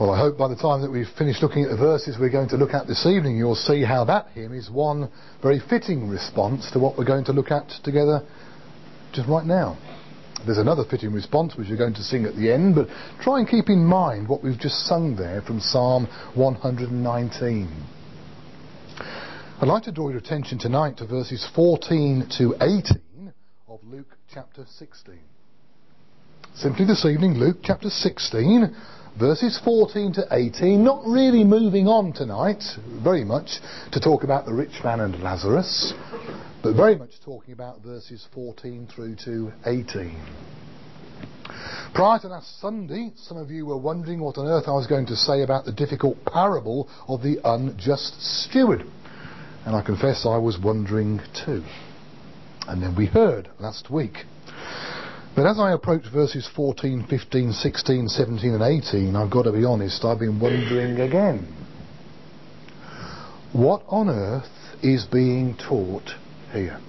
Well, I hope by the time that we've finished looking at the verses we're going to look at this evening, you'll see how that hymn is one very fitting response to what we're going to look at together just right now. There's another fitting response which we're going to sing at the end, but try and keep in mind what we've just sung there from Psalm 119. I'd like to draw your attention tonight to verses 14 to 18 of Luke chapter 16. Simply this evening, Luke chapter 16, verses 14 to 18, not really moving on tonight very much to talk about the rich man and Lazarus, but very much talking about verses 14 through to 18. Prior to last Sunday, some of you were wondering what on earth I was going to say about the difficult parable of the unjust steward. And I confess I was wondering too. And then we heard last week. But as I approach verses 14, 15, 16, 17 and 18, I've got to be honest, I've been wondering again. What on earth is being taught here?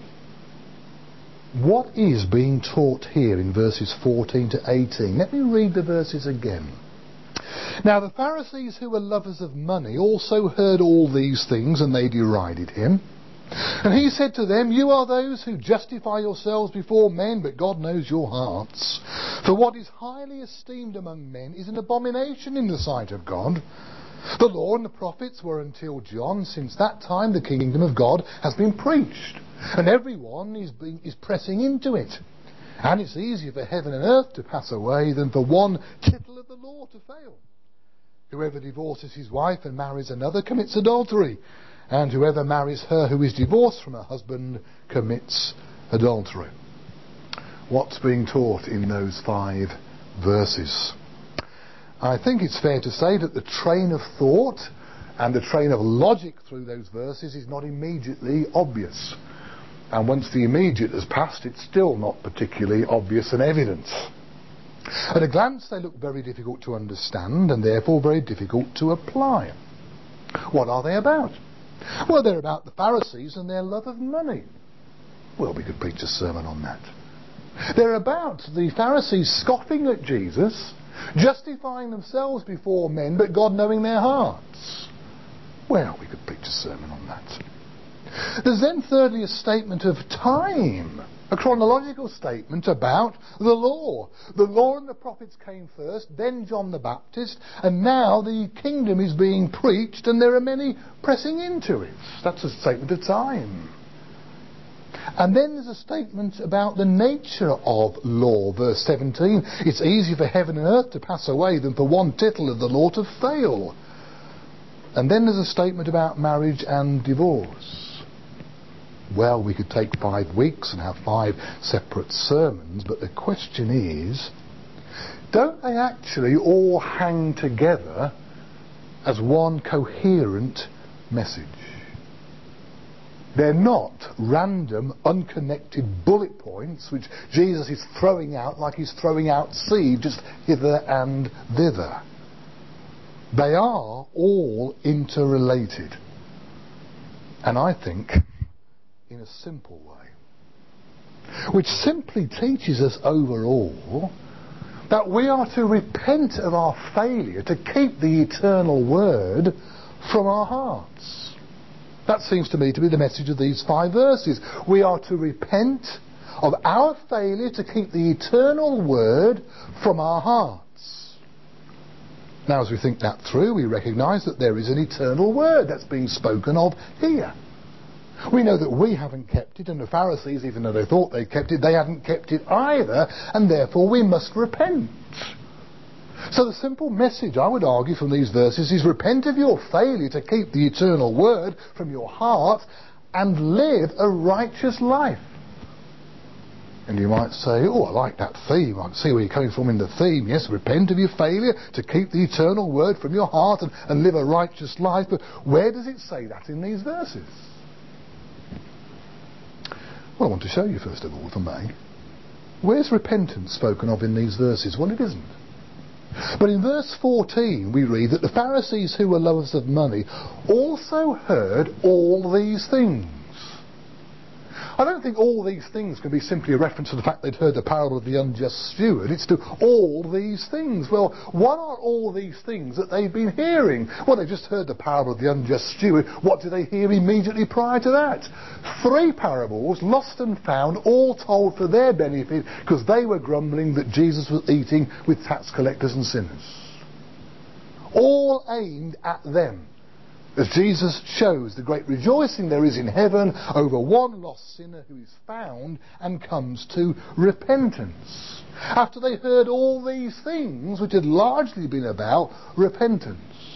What is being taught here in verses 14 to 18? Let me read the verses again. Now the Pharisees, who were lovers of money, also heard all these things, and they derided him. And he said to them, "You are those who justify yourselves before men, but God knows your hearts. For what is highly esteemed among men is an abomination in the sight of God. The law and the prophets were until John. Since that time the kingdom of God has been preached, and everyone is pressing into it. And it's easier for heaven and earth to pass away than for one tittle of the law to fail. Whoever divorces his wife and marries another commits adultery. And whoever marries her who is divorced from her husband commits adultery." What's being taught in those 5 verses? I think it's fair to say that the train of thought and the train of logic through those verses is not immediately obvious. And once the immediate has passed, it's still not particularly obvious and evident. At a glance, they look very difficult to understand and therefore very difficult to apply. What are they about? Well, they're about the Pharisees and their love of money. Well, we could preach a sermon on that. They're about the Pharisees scoffing at Jesus, justifying themselves before men, but God knowing their hearts. Well, we could preach a sermon on that. There's then thirdly a statement of time, a chronological statement about the law. The law and the prophets came first, then John the Baptist, and now the kingdom is being preached and there are many pressing into it. That's a statement of time. And then there's a statement about the nature of law. Verse 17, it's easier for heaven and earth to pass away than for one tittle of the law to fail. And then there's a statement about marriage and divorce. Well, we could take 5 weeks and have 5 separate sermons, but the question is, don't they actually all hang together as one coherent message? They're not random, unconnected bullet points which Jesus is throwing out like he's throwing out seed just hither and thither. They are all interrelated. And I think in a simple way, which simply teaches us overall that we are to repent of our failure to keep the eternal word from our hearts. That seems to me to be the message of these 5 verses. We are to repent of our failure to keep the eternal word from our hearts. Now, as we think that through, we recognise that there is an eternal word that's being spoken of here. We know that we haven't kept it, and the Pharisees, even though they thought they'd kept it, they hadn't kept it either, and therefore we must repent. So the simple message, I would argue, from these verses is repent of your failure to keep the eternal word from your heart and live a righteous life. And you might say, oh, I like that theme. I can see where you're coming from in the theme. Yes, repent of your failure to keep the eternal word from your heart and live a righteous life. But where does it say that in these verses? Well, I want to show you first of all, if I may. Where's repentance spoken of in these verses? Well, it isn't. But in verse 14 we read that the Pharisees, who were lovers of money, also heard all these things. I don't think all these things can be simply a reference to the fact they'd heard the parable of the unjust steward. It's to all these things. Well, what are all these things that they've been hearing? Well, they've just heard the parable of the unjust steward. What did they hear immediately prior to that? 3 parables, lost and found, all told for their benefit because they were grumbling that Jesus was eating with tax collectors and sinners. All aimed at them. As Jesus shows the great rejoicing there is in heaven over one lost sinner who is found and comes to repentance. After they heard all these things, which had largely been about repentance.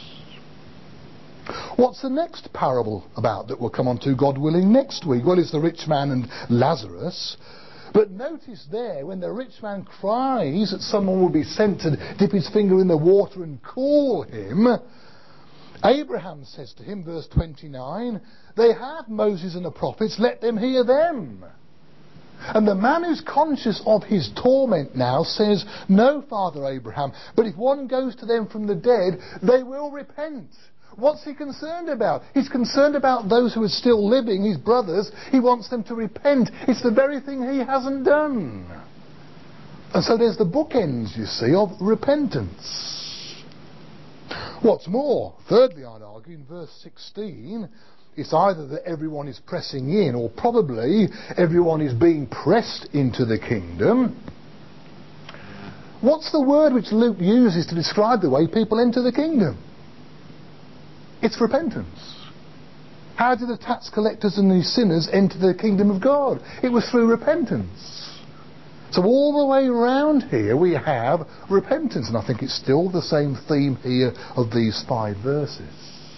What's the next parable about that we'll come on to, God willing, next week? Well, it's the rich man and Lazarus. But notice there, when the rich man cries that someone will be sent to dip his finger in the water and call him, Abraham says to him, verse 29, they have Moses and the prophets, let them hear them. And the man who's conscious of his torment now says, no, Father Abraham, but if one goes to them from the dead, they will repent. What's he concerned about? He's concerned about those who are still living, his brothers. He wants them to repent. It's the very thing he hasn't done. And so there's the bookends, you see, of repentance. What's more, thirdly, I'd argue, in verse 16, it's either that everyone is pressing in, or probably everyone is being pressed into the kingdom. What's the word which Luke uses to describe the way people enter the kingdom? It's repentance. How did the tax collectors and the sinners enter the kingdom of God? It was through repentance. So all the way around here we have repentance, and I think it's still the same theme here of these 5 verses.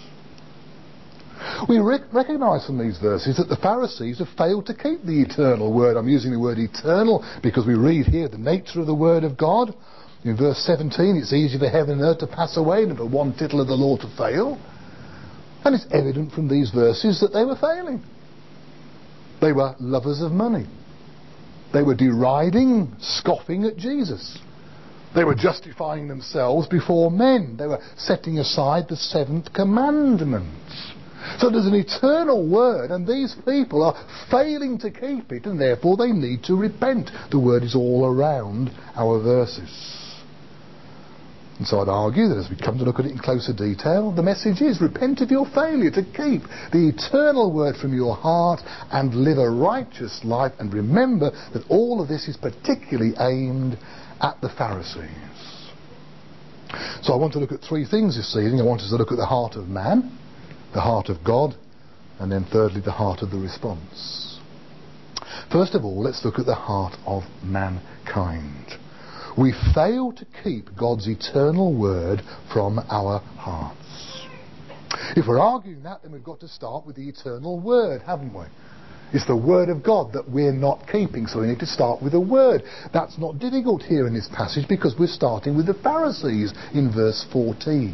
We recognise from these verses that the Pharisees have failed to keep the eternal word. I'm using the word eternal because we read here the nature of the word of God. In verse 17, it's easy for heaven and earth to pass away and for one tittle of the law to fail. And it's evident from these verses that they were failing. They were lovers of money. They were deriding, scoffing at Jesus. They were justifying themselves before men. They were setting aside the 7th commandment. So there's an eternal word, and these people are failing to keep it, and therefore they need to repent. The word is all around our verses. And so I'd argue that as we come to look at it in closer detail, the message is repent of your failure to keep the eternal word from your heart and live a righteous life. And remember that all of this is particularly aimed at the Pharisees. So I want to look at 3 things this evening. I want us to look at the heart of man, the heart of God, and then thirdly the heart of the response. First of all, let's look at the heart of mankind. We fail to keep God's eternal word from our hearts. If we're arguing that, then we've got to start with the eternal word, haven't we? It's the word of God that we're not keeping, so we need to start with the word. That's not difficult here in this passage because we're starting with the Pharisees in verse 14.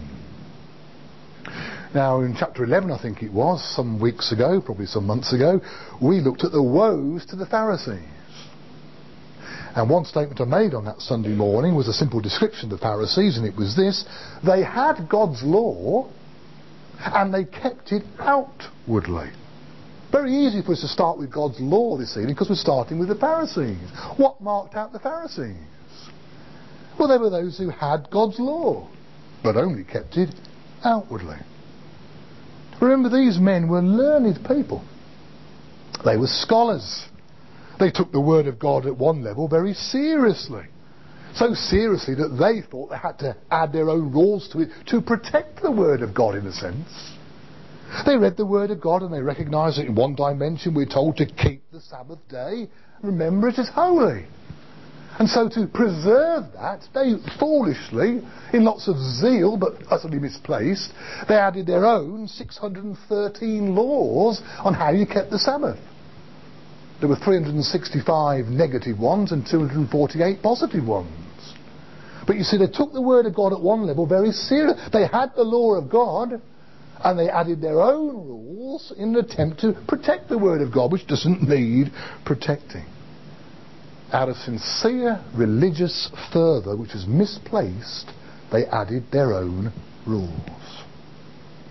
Now in chapter 11, I think it was, some weeks ago, probably some months ago, we looked at the woes to the Pharisees. And one statement I made on that Sunday morning was a simple description of the Pharisees, and it was this: they had God's law and they kept it outwardly. Very easy for us to start with God's law this evening because we're starting with the Pharisees. What marked out the Pharisees? Well, they were those who had God's law but only kept it outwardly. Remember, these men were learned people. They were scholars. They took the word of God at one level very seriously. So seriously that they thought they had to add their own rules to it to protect the word of God, in a sense. They read the word of God and they recognised that in one dimension we're told to keep the Sabbath day. Remember, it is holy. And so to preserve that, they foolishly, in lots of zeal but utterly misplaced, they added their own 613 laws on how you kept the Sabbath. There were 365 negative ones and 248 positive ones. But you see, they took the word of God at one level very seriously. They had the law of God, and they added their own rules in an attempt to protect the word of God, which doesn't need protecting. Out of sincere religious fervour, which was misplaced, they added their own rules.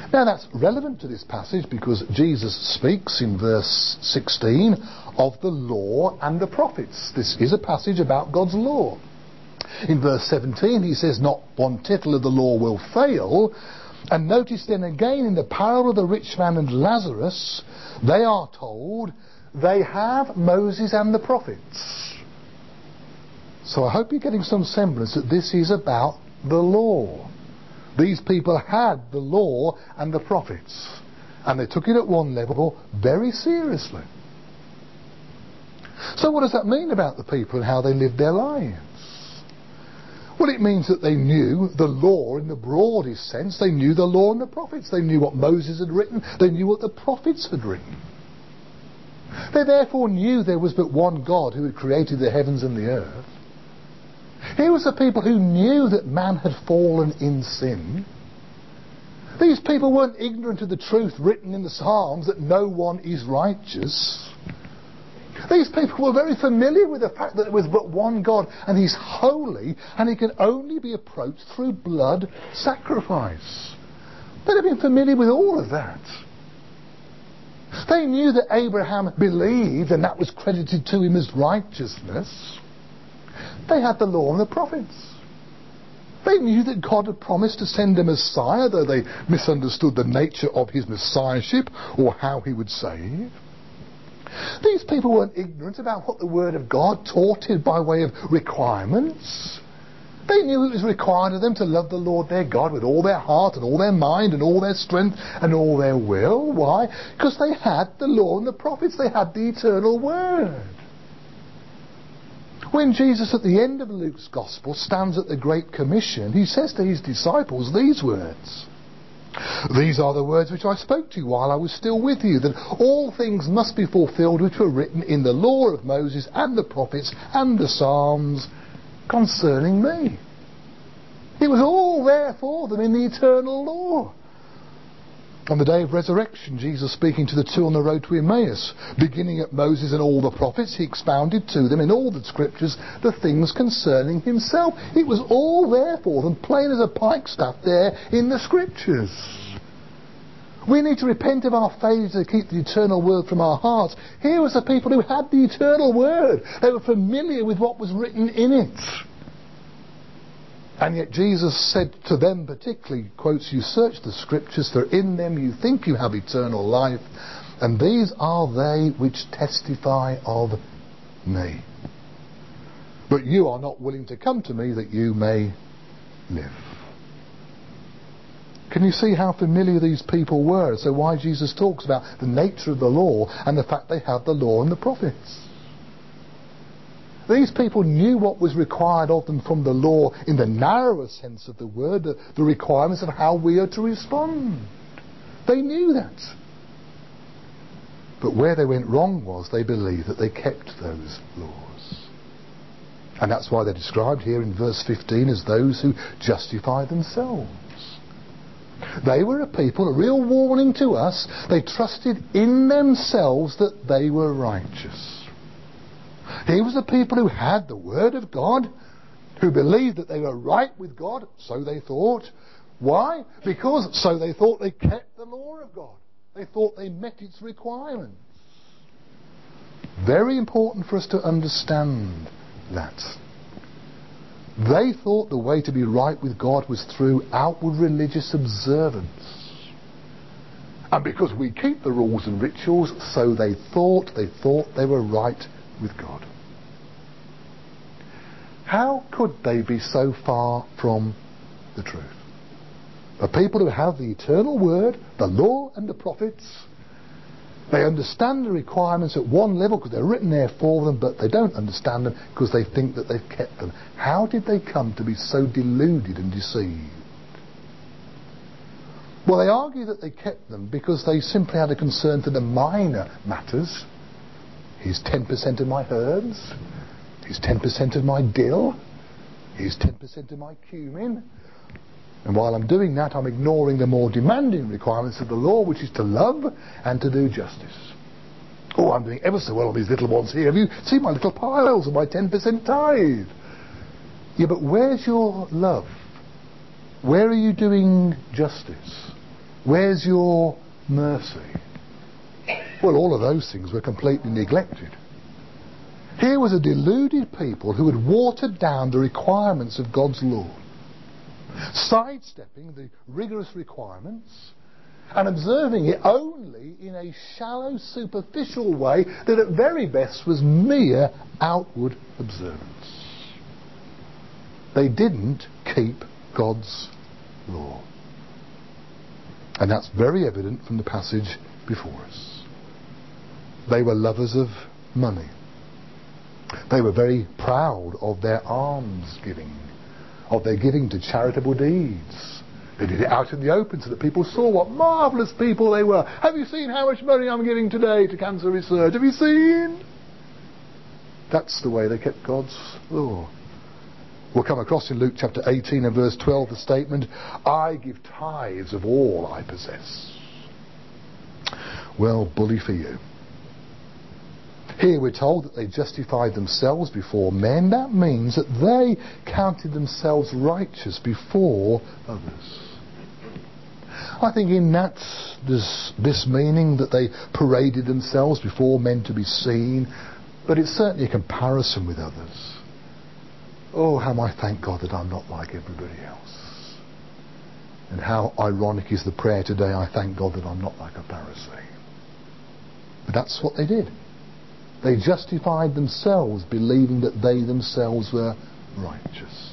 Now that's relevant to this passage because Jesus speaks in verse 16 of the law and the prophets. This is a passage about God's law. In verse 17 he says, not one tittle of the law will fail. And notice then again in the parable of the rich man and Lazarus, they are told they have Moses and the prophets. So I hope you're getting some semblance that this is about the law. These people had the law and the prophets, and they took it at one level very seriously. So what does that mean about the people and how they lived their lives? Well, it means that they knew the law in the broadest sense. They knew the law and the prophets. They knew what Moses had written. They knew what the prophets had written. They therefore knew there was but one God who had created the heavens and the earth. Here was the people who knew that man had fallen in sin. These people weren't ignorant of the truth written in the Psalms that no one is righteous. These people were very familiar with the fact that there was but one God and he's holy and he can only be approached through blood sacrifice. They'd have been familiar with all of that. They knew that Abraham believed and that was credited to him as righteousness. They had the law and the prophets. They knew that God had promised to send a Messiah, though they misunderstood the nature of his Messiahship or how he would save. These people weren't ignorant about what the Word of God taught it by way of requirements. They knew it was required of them to love the Lord their God with all their heart and all their mind and all their strength and all their will. Why? Because they had the law and the prophets. They had the eternal Word. When Jesus at the end of Luke's Gospel stands at the Great Commission, he says to his disciples these words, "These are the words which I spoke to you while I was still with you, that all things must be fulfilled which were written in the law of Moses and the prophets and the Psalms concerning me." It was all there for them in the eternal law. On the day of resurrection, Jesus speaking to the two on the road to Emmaus, beginning at Moses and all the prophets, he expounded to them in all the scriptures the things concerning himself. It was all there for them, plain as a pikestaff there in the scriptures. We need to repent of our failure to keep the eternal word from our hearts. Here was the people who had the eternal word. They were familiar with what was written in it. And yet Jesus said to them particularly, quotes, "You search the scriptures, for in them you think you have eternal life, and these are they which testify of me. But you are not willing to come to me that you may live." Can you see how familiar these people were? So why Jesus talks about the nature of the law and the fact they have the law and the prophets. These people knew what was required of them from the law in the narrower sense of the word, the requirements of how we are to respond. They knew that. But where they went wrong was they believed that they kept those laws. And that's why they're described here in verse 15 as those who justify themselves. They were a people, a real warning to us. They trusted in themselves that they were righteous. Here was the people who had the Word of God, who believed that they were right with God, so they thought. Why? Because so they thought they kept the law of God. They thought they met its requirements. Very important for us to understand that. They thought the way to be right with God was through outward religious observance. And because we keep the rules and rituals, so they thought they were right with God. How could they be so far from the truth? The people who have the eternal word, the law and the prophets, they understand the requirements at one level because they're written there for them, but they don't understand them because they think that they've kept them. How did they come to be so deluded and deceived? Well, they argue that they kept them because they simply had a concern for the minor matters. Here's 10% of my herbs. Here's 10% of my dill. Here's 10% of my cumin. And while I'm doing that, I'm ignoring the more demanding requirements of the law, which is to love and to do justice. Oh, I'm doing ever so well on these little ones here. Have you seen my little piles of my 10% tithe? Yeah, but where's your love? Where are you doing justice? Where's your mercy? Well, all of those things were completely neglected. Here was a deluded people who had watered down the requirements of God's law, sidestepping the rigorous requirements and observing it only in a shallow, superficial way that at very best was mere outward observance. They didn't keep God's law. And that's very evident from the passage before us. They were lovers of money. They were very proud of their alms giving, of their giving to charitable deeds. They did it out in the open so that people saw what marvellous people they were. Have you seen how much money I'm giving today to cancer research? Have you seen? That's the way they kept God's law. We'll come across in Luke chapter 18 and verse 12 the statement, I give tithes of all I possess. Well, bully for you. Here we're told that they justified themselves before men. That means that they counted themselves righteous before others. I think in that there's this meaning that they paraded themselves before men to be seen, but it's certainly a comparison with others. Oh, how I thank God that I'm not like everybody else. And how ironic is the prayer today, I thank God that I'm not like a Pharisee. But that's what they did. They justified themselves, believing that they themselves were righteous.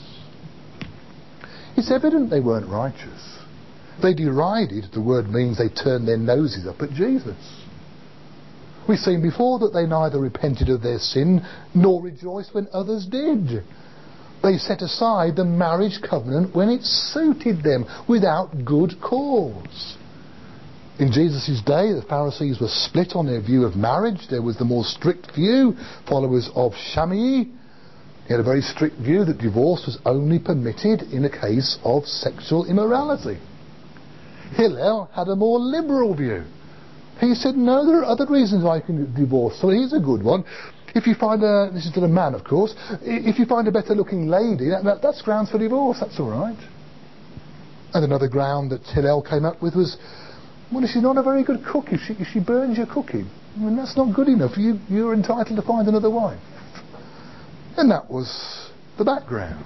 It's evident they weren't righteous. They derided, the word means they turned their noses up at Jesus. We've seen before that they neither repented of their sin nor rejoiced when others did. They set aside the marriage covenant when it suited them without good cause. In Jesus' day, the Pharisees were split on their view of marriage. There was the more strict view, followers of Shammai. He had a very strict view that divorce was only permitted in a case of sexual immorality. Hillel had a more liberal view. He said, no, there are other reasons why you can divorce. So here's a good one. If you find this is to the man, of course, if you find a better looking lady, that's grounds for divorce, that's all right. And another ground that Hillel came up with was, well, if she's not a very good cook, if she burns your cooking, well, that's not good enough. You're entitled to find another wife. And that was the background.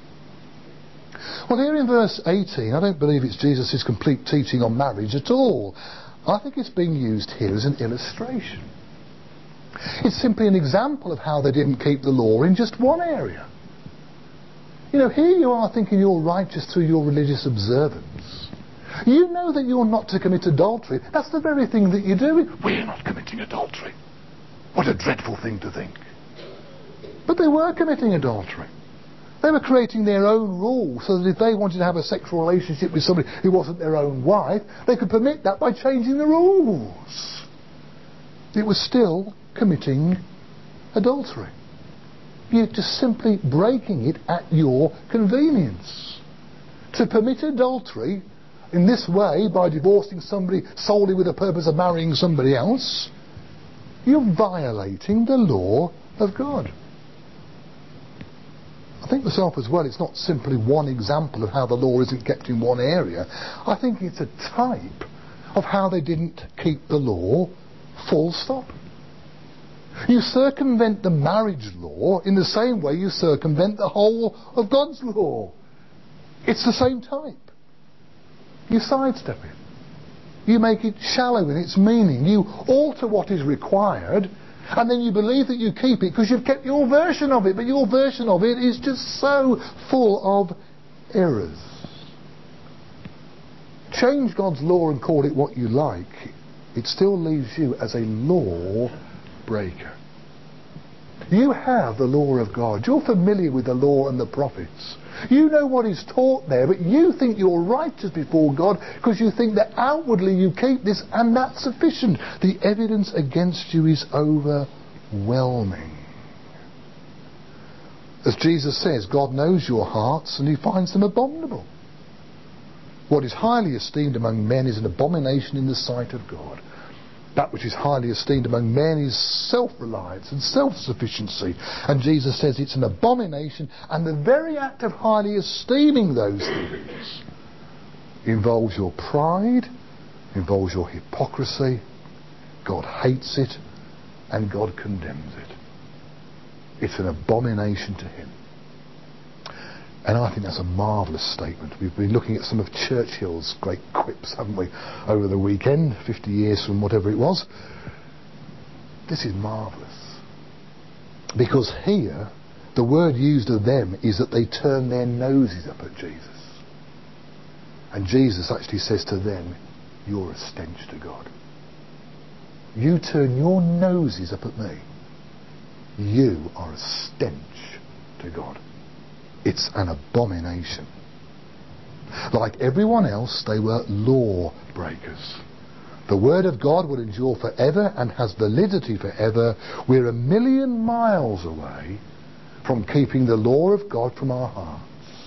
Well, here in verse 18, I don't believe it's Jesus' complete teaching on marriage at all. I think it's being used here as an illustration. It's simply an example of how they didn't keep the law in just one area. You know, here you are thinking you're righteous through your religious observance. You know that you're not to commit adultery. That's the very thing that you're doing. We're not committing adultery. What a dreadful thing to think. But they were committing adultery. They were creating their own rules so that if they wanted to have a sexual relationship with somebody who wasn't their own wife, they could permit that by changing the rules. It was still committing adultery. You're just simply breaking it at your convenience. To permit adultery in this way, by divorcing somebody solely with the purpose of marrying somebody else, you're violating the law of God. I think myself as well, it's not simply one example of how the law isn't kept in one area. I think it's a type of how they didn't keep the law, full stop. You circumvent the marriage law in the same way you circumvent the whole of God's law. It's the same type. You sidestep it. You make it shallow in its meaning. You alter what is required, and then you believe that you keep it because you've kept your version of it, but your version of it is just so full of errors. Change God's law and call it what you like, it still leaves you as a law breaker. You have the law of God. You're familiar with the law and the prophets. You know what is taught there, but you think you're righteous before God because you think that outwardly you keep this, and that's sufficient. The evidence against you is overwhelming. As Jesus says, God knows your hearts and He finds them abominable. What is highly esteemed among men is an abomination in the sight of God. That which is highly esteemed among men is self-reliance and self-sufficiency. And Jesus says it's an abomination, and the very act of highly esteeming those things involves your pride involves your hypocrisy. God hates it, and God condemns it. It's an abomination to him. And I think that's a marvellous statement. We've been looking at some of Churchill's great quips, haven't we, over the weekend, 50 years from whatever it was. This is marvellous. Because here, the word used of them is that they turn their noses up at Jesus. And Jesus actually says to them, you're a stench to God. You turn your noses up at me. You are a stench to God. It's an abomination. Like everyone else, they were law breakers. The word of God will endure forever and has validity forever. We're 1,000,000 miles away from keeping the law of God from our hearts.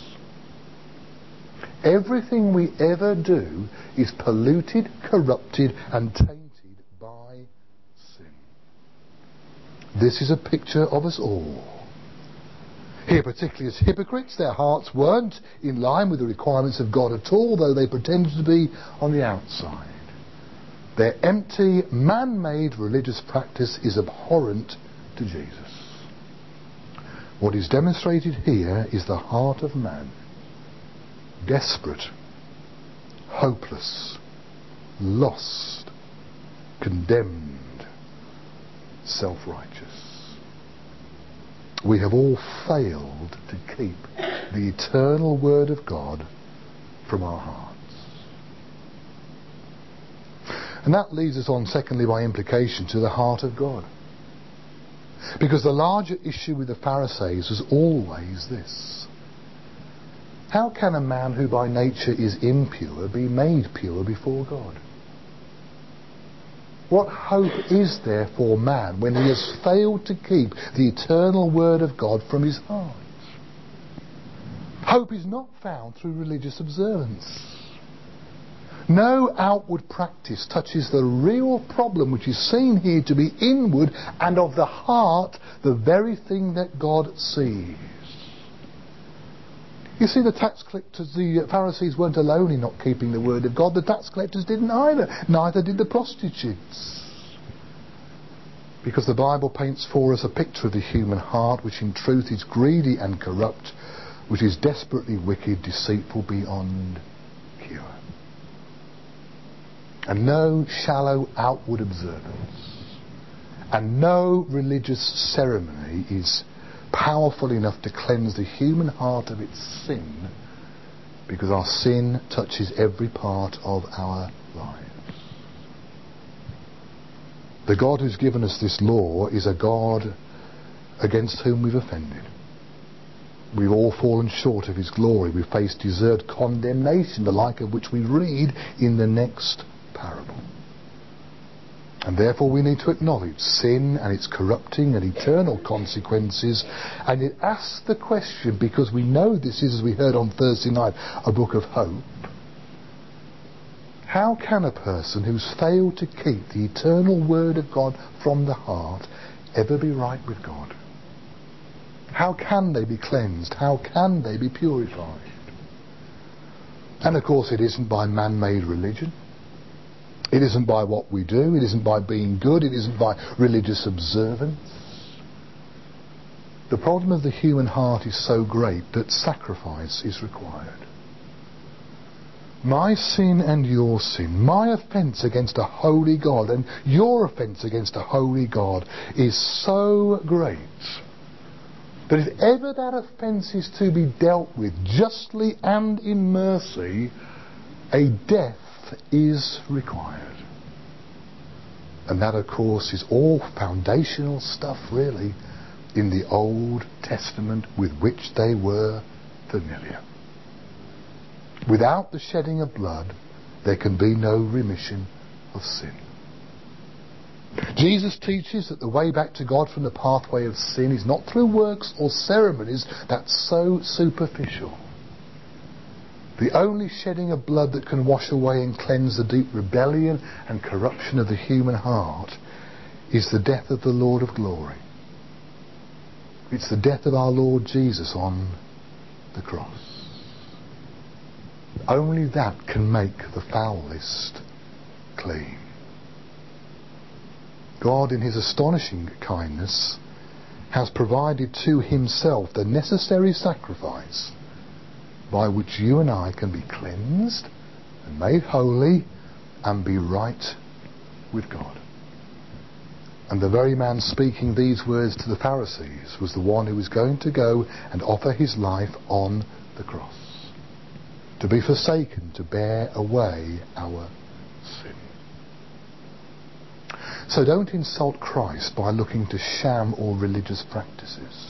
Everything we ever do is polluted, corrupted and tainted by sin. This is a picture of us all. Here, particularly as hypocrites, their hearts weren't in line with the requirements of God at all, though they pretended to be on the outside. Their empty, man-made religious practice is abhorrent to Jesus. What is demonstrated here is the heart of man, desperate, hopeless, lost, condemned, self-righteous. We have all failed to keep the eternal word of God from our hearts. And that leads us on, secondly, by implication, to the heart of God. Because the larger issue with the Pharisees was always this: how can a man who by nature is impure be made pure before God? What hope is there for man when he has failed to keep the eternal word of God from his heart? Hope is not found through religious observance. No outward practice touches the real problem, which is seen here to be inward and of the heart, the very thing that God sees. You see, the tax collectors, the Pharisees weren't alone in not keeping the word of God. The tax collectors didn't either. Neither did the prostitutes. Because the Bible paints for us a picture of the human heart, which in truth is greedy and corrupt, which is desperately wicked, deceitful beyond cure. And no shallow outward observance and no religious ceremony is powerful enough to cleanse the human heart of its sin, because our sin touches every part of our lives. The God who's given us this law is a God against whom we've offended. We've all fallen short of his glory. We've faced deserved condemnation, the like of which we read in the next parable. And therefore we need to acknowledge sin and its corrupting and eternal consequences, and it asks the question, because we know this is, as we heard on Thursday night, a book of hope: how can a person who's failed to keep the eternal word of God from the heart ever be right with God? How can they be cleansed? How can they be purified? And of course it isn't by man-made religion. It isn't by what we do. It isn't by being good. It isn't by religious observance. The problem of the human heart is so great that sacrifice is required. My sin and your sin, my offence against a holy God and your offence against a holy God is so great that if ever that offence is to be dealt with justly and in mercy, a death is required. And that, of course, is all foundational stuff, really, in the Old Testament with which they were familiar. Without the shedding of blood, there can be no remission of sin. Jesus teaches that the way back to God from the pathway of sin is not through works or ceremonies. That's so superficial. The only shedding of blood that can wash away and cleanse the deep rebellion and corruption of the human heart is the death of the Lord of glory. It's the death of our Lord Jesus on the cross. Only that can make the foul list clean. God, in his astonishing kindness, has provided to himself the necessary sacrifice by which you and I can be cleansed and made holy and be right with God. And the very man speaking these words to the Pharisees was the one who was going to go and offer his life on the cross, to be forsaken, to bear away our sin. So don't insult Christ by looking to sham or religious practices.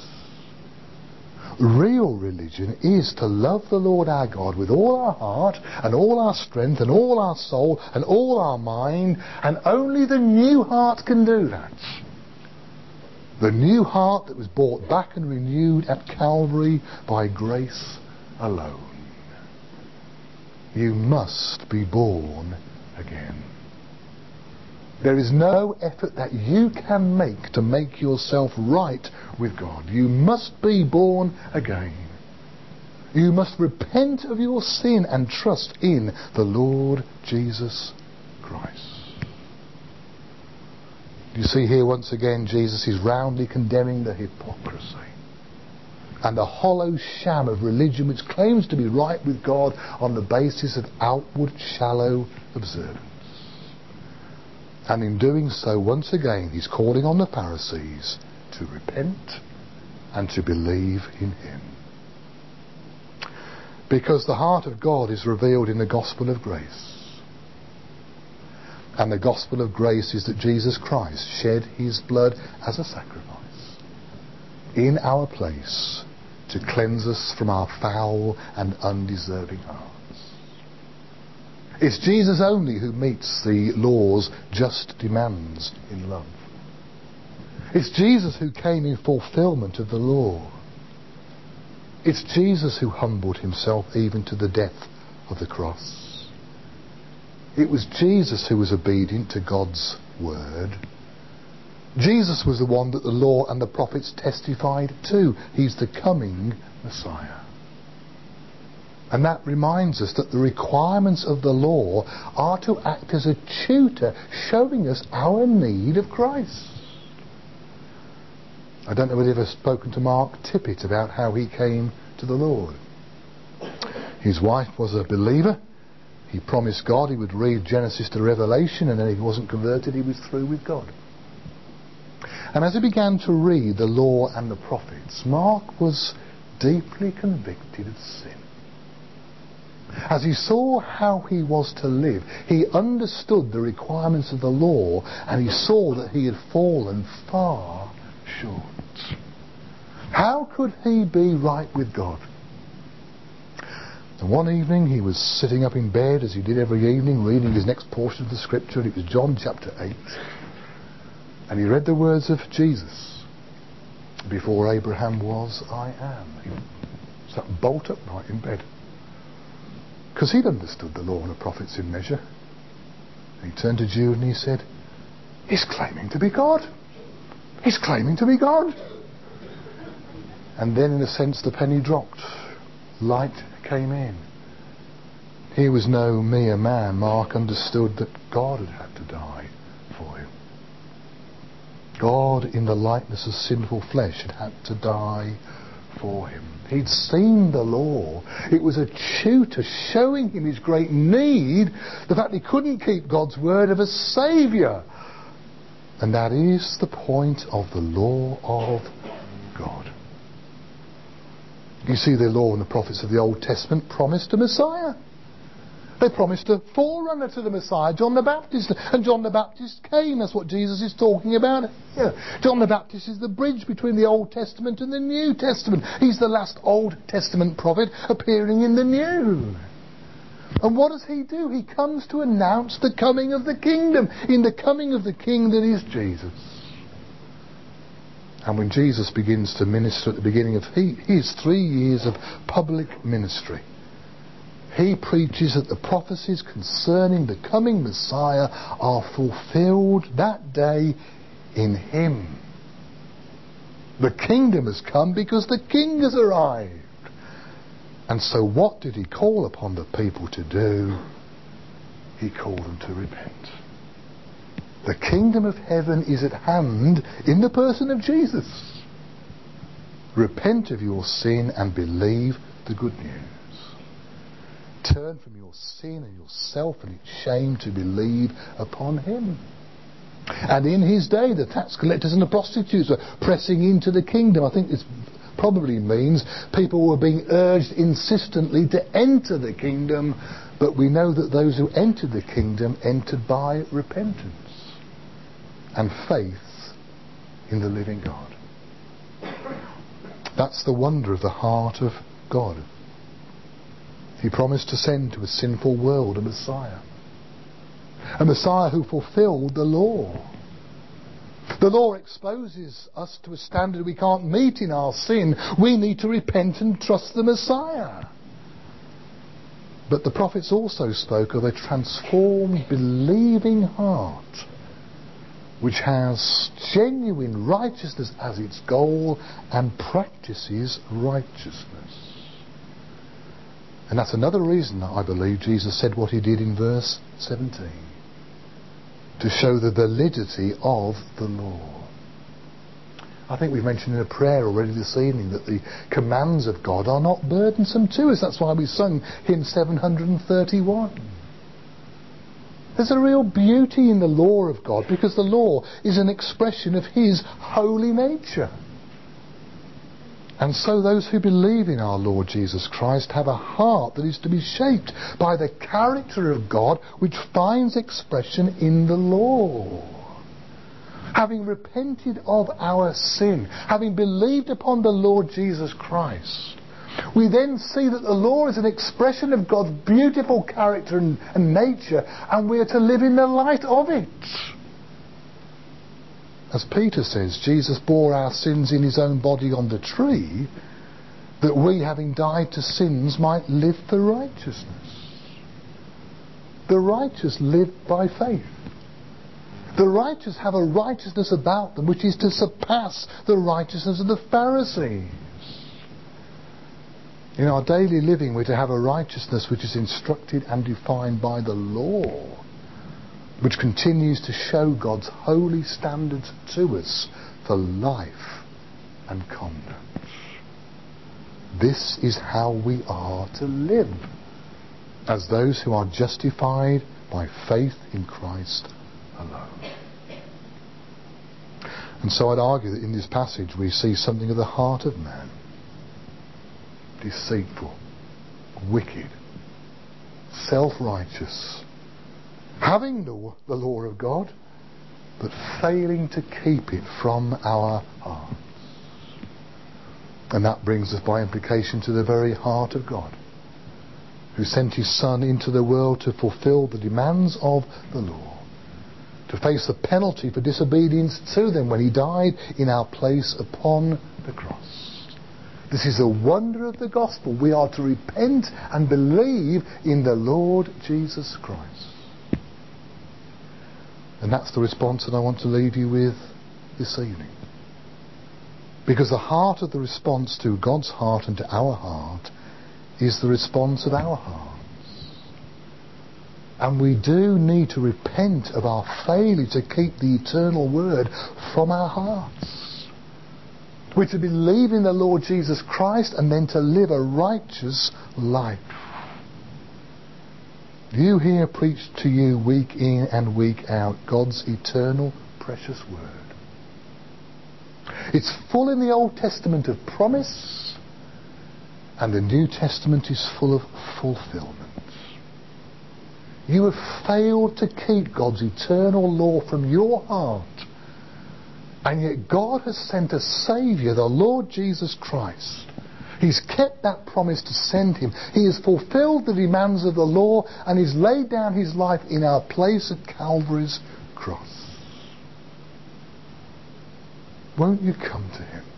Real religion is to love the Lord our God with all our heart and all our strength and all our soul and all our mind, and only the new heart can do that. The new heart that was bought back and renewed at Calvary by grace alone. You must be born again. There is no effort that you can make to make yourself right with God. You must be born again. You must repent of your sin and trust in the Lord Jesus Christ. You see here once again Jesus is roundly condemning the hypocrisy and the hollow sham of religion which claims to be right with God on the basis of outward shallow observance. And in doing so, once again, he's calling on the Pharisees to repent and to believe in him. Because the heart of God is revealed in the gospel of grace. And the gospel of grace is that Jesus Christ shed his blood as a sacrifice in our place to cleanse us from our foul and undeserving hearts. It's Jesus only who meets the law's just demands in love. It's Jesus who came in fulfillment of the law. It's Jesus who humbled himself even to the death of the cross. It was Jesus who was obedient to God's word. Jesus was the one that the law and the prophets testified to. He's the coming Messiah. And that reminds us that the requirements of the law are to act as a tutor, showing us our need of Christ. I don't know whether you've ever spoken to Mark Tippett about how he came to the Lord. His wife was a believer. He promised God he would read Genesis to Revelation, and then if he wasn't converted, he was through with God. And as he began to read the law and the prophets, Mark was deeply convicted of sin. As he saw how he was to live, he understood the requirements of the law, and he saw that he had fallen far short. How could he be right with God? And one evening he was sitting up in bed, as he did every evening, reading his next portion of the scripture, and it was John chapter 8. And he read the words of Jesus. Before Abraham was, I am. He sat bolt upright in bed, because he'd understood the law and the prophets in measure. And he turned to Jude and he said, he's claiming to be God. He's claiming to be God. And then in a sense the penny dropped. Light came in. He was no mere man. Mark understood that God had had to die for him. God in the likeness of sinful flesh had had to die for him. He'd seen the law. It was a tutor showing him his great need, the fact he couldn't keep God's word, of a saviour. And that is the point of the law of God. You see, the law and the prophets of the Old Testament promised a Messiah. They promised a forerunner to the Messiah, John the Baptist. And John the Baptist came. That's what Jesus is talking about here. John the Baptist is the bridge between the Old Testament and the New Testament. He's the last Old Testament prophet appearing in the New. And what does he do? He comes to announce the coming of the kingdom. In the coming of the King that is Jesus. And when Jesus begins to minister at the beginning of his 3 years of public ministry, he preaches that the prophecies concerning the coming Messiah are fulfilled that day in him. The kingdom has come because the king has arrived. And so what did he call upon the people to do? He called them to repent. The kingdom of heaven is at hand in the person of Jesus. Repent of your sin and believe the good news. Turn from your sin and yourself and its shame to believe upon him. And in his day, the tax collectors and the prostitutes were pressing into the kingdom. I think this probably means people were being urged insistently to enter the kingdom, but we know that those who entered the kingdom entered by repentance and faith in the living God. That's the wonder of the heart of God. He promised to send to a sinful world a Messiah who fulfilled the law. The law exposes us to a standard we can't meet in our sin. We need to repent and trust the Messiah. But the prophets also spoke of a transformed, believing heart which has genuine righteousness as its goal and practices righteousness. And that's another reason that I believe Jesus said what he did in verse 17. To show the validity of the law. I think we've mentioned in a prayer already this evening that the commands of God are not burdensome to us. That's why we sung hymn 731. There's a real beauty in the law of God, because the law is an expression of his holy nature. And so those who believe in our Lord Jesus Christ have a heart that is to be shaped by the character of God, which finds expression in the law. Having repented of our sin, having believed upon the Lord Jesus Christ, we then see that the law is an expression of God's beautiful character and nature, and we are to live in the light of it. As Peter says, Jesus bore our sins in his own body on the tree, that we, having died to sins, might live for righteousness. The righteous live by faith. The righteous have a righteousness about them which is to surpass the righteousness of the Pharisees. In our daily living, we're to have a righteousness which is instructed and defined by the law, which continues to show God's holy standards to us for life and conduct. This is how we are to live, as those who are justified by faith in Christ alone. And so I'd argue that in this passage we see something of the heart of man. Deceitful, wicked, self-righteous, having the law of God, but failing to keep it from our hearts. And that brings us by implication to the very heart of God, who sent his Son into the world to fulfill the demands of the law, to face the penalty for disobedience to them when he died in our place upon the cross. This is the wonder of the gospel. We are to repent and believe in the Lord Jesus Christ. And that's the response that I want to leave you with this evening. Because the heart of the response to God's heart and to our heart is the response of our hearts. And we do need to repent of our failure to keep the eternal word from our hearts. We're to believe in the Lord Jesus Christ and then to live a righteous life. You hear preached to you week in and week out God's eternal precious word. It's full in the Old Testament of promise, and the New Testament is full of fulfillment. You have failed to keep God's eternal law from your heart, and yet God has sent a Saviour, the Lord Jesus Christ. He's kept that promise to send him. He has fulfilled the demands of the law, and he's laid down his life in our place at Calvary's cross. Won't you come to him?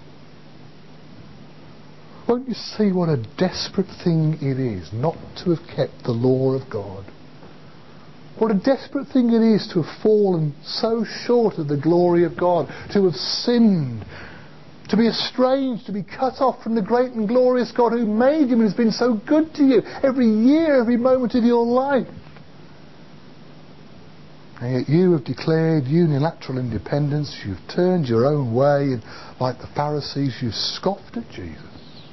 Won't you see what a desperate thing it is not to have kept the law of God? What a desperate thing it is to have fallen so short of the glory of God, to have sinned, to be estranged, to be cut off from the great and glorious God who made you and has been so good to you every year, every moment of your life. And yet you have declared unilateral independence. You've turned your own way, and like the Pharisees, you've scoffed at Jesus.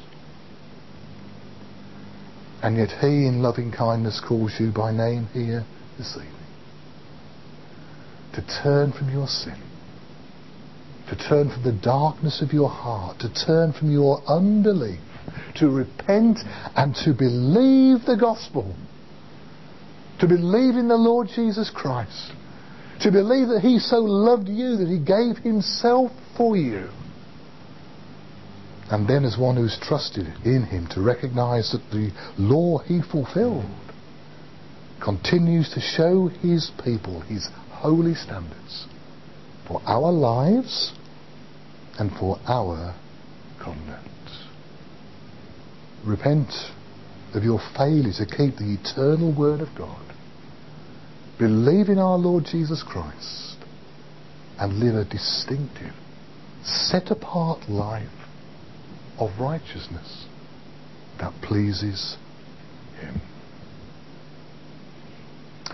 And yet he, in loving kindness, calls you by name here this evening to turn from your sin, to turn from the darkness of your heart, to turn from your unbelief, to repent and to believe the gospel, to believe in the Lord Jesus Christ, to believe that he so loved you that he gave himself for you. And then, as one who's trusted in him, to recognise that the law he fulfilled continues to show his people his holy standards for our lives and for our conduct. Repent of your failure to keep the eternal word of God. Believe in our Lord Jesus Christ and live a distinctive, set-apart life of righteousness that pleases